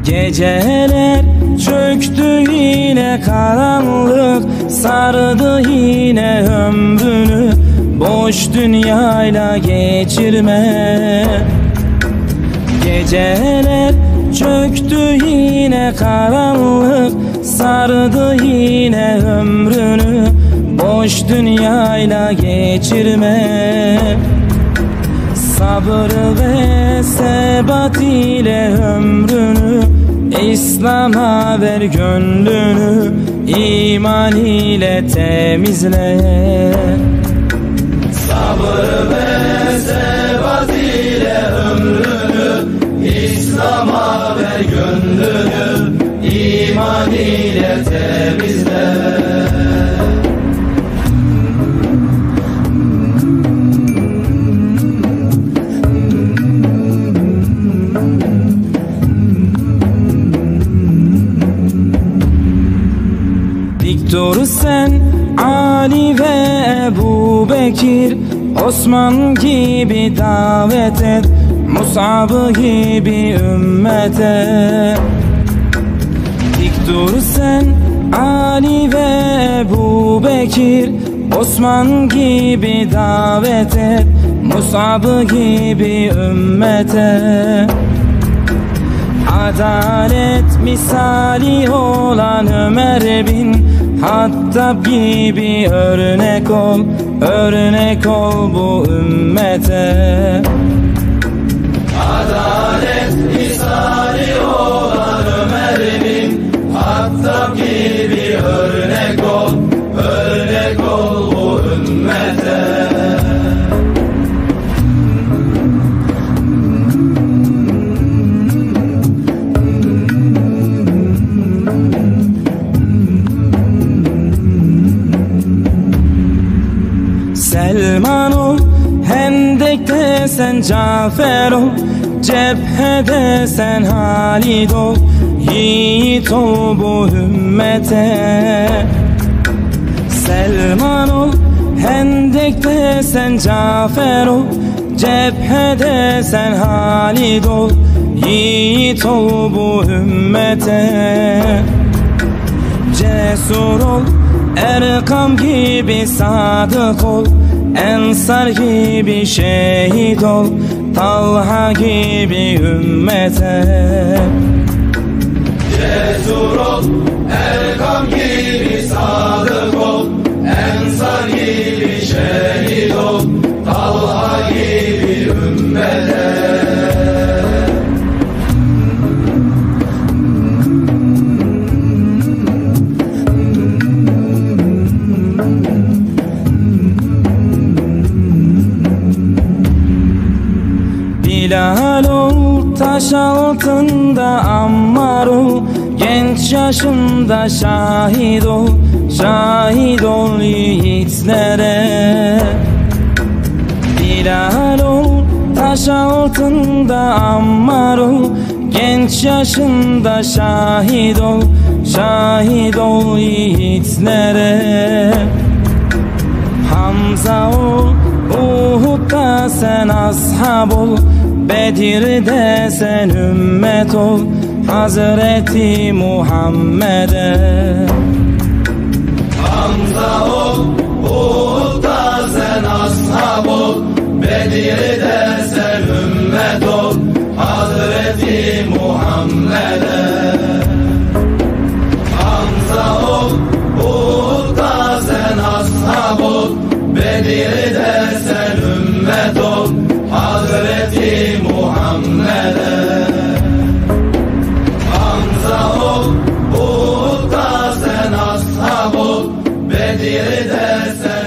Geceler çöktü yine karanlık, sardı yine ömrünü, boş dünyayla geçirme. Geceler çöktü yine karanlık, sardı yine ömrünü, boş dünyayla geçirme. Sabır ve sebat ile ömrünü, İslam'a ver gönlünü, iman ile temizle. Sabır ve sebat ile ömrünü, İslam'a ver gönlünü, iman ile temizle. Dik dur sen Ali ve Ebu Bekir, Osman gibi davet et, Mus'ab gibi ümmete. Dik dur sen Ali ve Ebu Bekir, Osman gibi davet et, Mus'ab gibi ümmete. Adalet misali olan Ömer bin Hattab gibi örnek ol, örnek ol bu ümmete. Adalet misali olan Ömer bin Hattab gibi örnek ol, örnek ol bu ümmete. Selman ol, Hendek'te sen Cafer ol, cephede sen Halid ol, yiğit ol bu ümmete. Selman ol, Hendek'te sen Cafer ol, cephede sen Halid ol, yiğit ol bu ümmete. Cesur ol, Erkam gibi sadık ol, Ensar gibi şehit ol, Talha gibi ümmete. Cesur ol, Erkam gibi sadık ol, Ensar gibi şehit ol, Talha gibi ümmete. Bilal ol, taş altında Ammar ol, genç yaşında şahit ol, şahit ol yiğitlere. Bilal ol, taş altında Ammar ol, genç yaşında şahit ol, şahit ol yiğitlere. Hamza ol, Uhud'da sen ashab ol, Bedir'de sen ümmet ol, Hazreti Muhammed'e. Hamza ol, Uhud'da sen ashab ol, Bedir'de sen ümmet ol, Hazreti Muhammed'e. Hamza ol, Uhud'da sen ashab ol, Bedir'de sen ümmet ol, Hazreti Muhammed'e. Hamza ol, Uhud'da sen ashab ol, Bedir'de sen